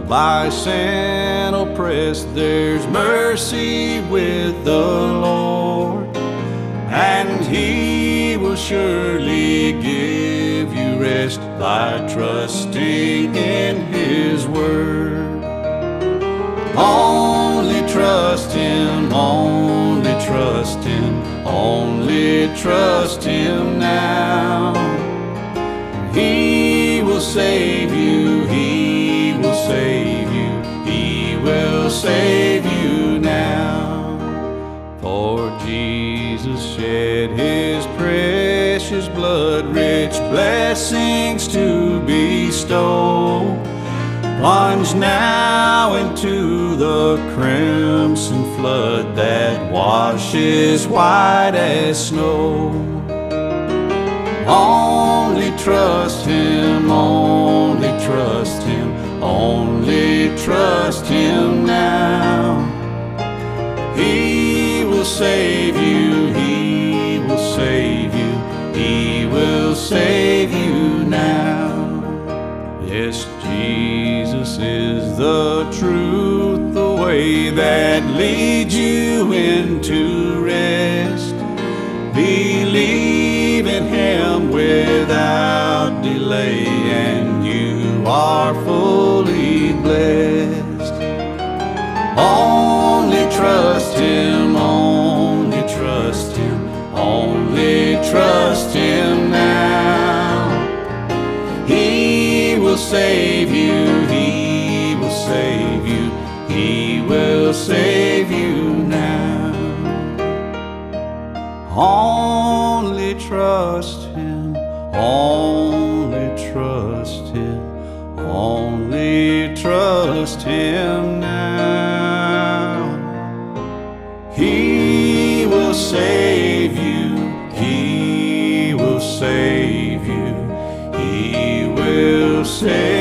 by sin oppressed, there's mercy with the Lord, and He will surely give you rest by trusting in His word. Only trust Him, only trust Him, only trust Him now. He will save you, He will save you, He will save you now. For Jesus shed His precious blood, rich blessings to bestow. Plunge now into the crimson flood that washes white as snow. Only trust Him, only trust Him, only trust Him now. He will save you, He will save you, He will save you now. Yes, Jesus is the truth, the way that leads you into rest. Believe in Him without delay, and you are fully blessed. Only trust Him, only trust Him, only trust Him now. He will save you, He will save you, He will save you now. Only trust Him, only trust Him, only trust Him now. He will save you, He will save you, He will save you.